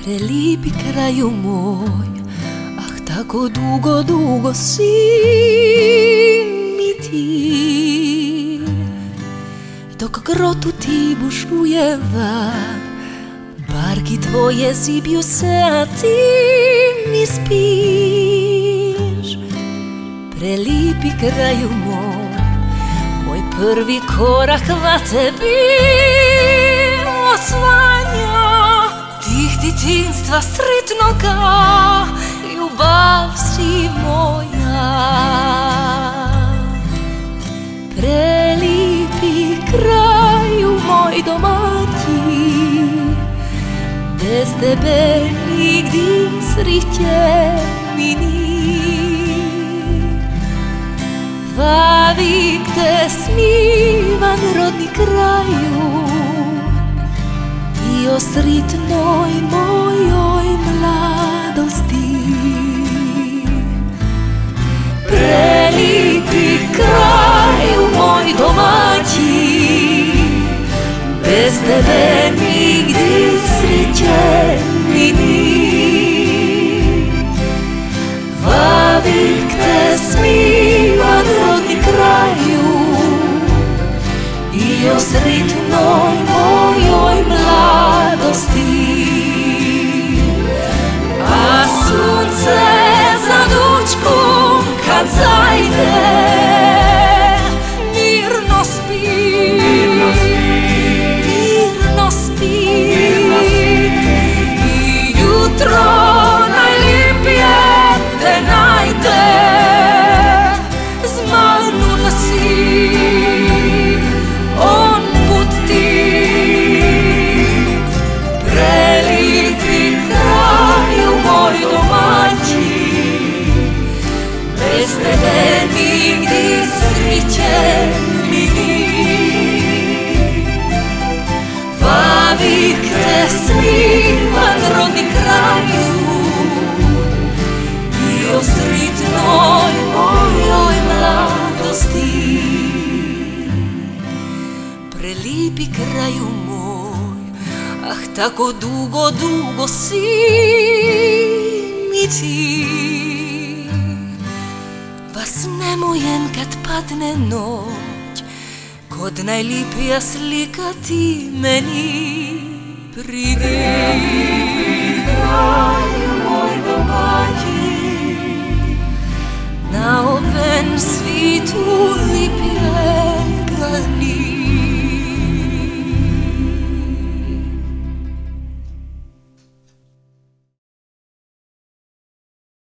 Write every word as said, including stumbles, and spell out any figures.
Prelipi kraju moj, ah tako dugo, dugo si mi ti. Dok grotu ti bušujevam, barki tvoje zibju se, a ti mi spiš. Prelipi kraju moj, moj prvi korak va tebi osvanja. Tih djetinjstva sretnoga, ljubav si moja. Prelipi kraju moj domaći, bez tebe nigdje sriće mi ni. Vavik te smivan rodni kraju, i o sritnoj mojoj mladosti. Prelipi kraju moj domaći, bez tebe nigdje sriće mi ni. Vavik te smivan rodni kraju, i o sritnoj mojoj mladosti. A sunce za dučkom kad zajde, mirno spi, mirno spi, mirno spi, mirno spi. I jutro najlipije te najde, zmanula si on put ti. Prelipi kraju moj domaći, bez tebe nigdje sriće mi ni. Vavik te smivan rodni kraju, i o sritnoj mojoj mladosti. Prelipi kraju moj, ah tako dugo, dugo si mi ti. Vas nemojen kad padne noć, kod najlipija slika ti meni pridi. Kraju moj domaći, na oven svitu lipije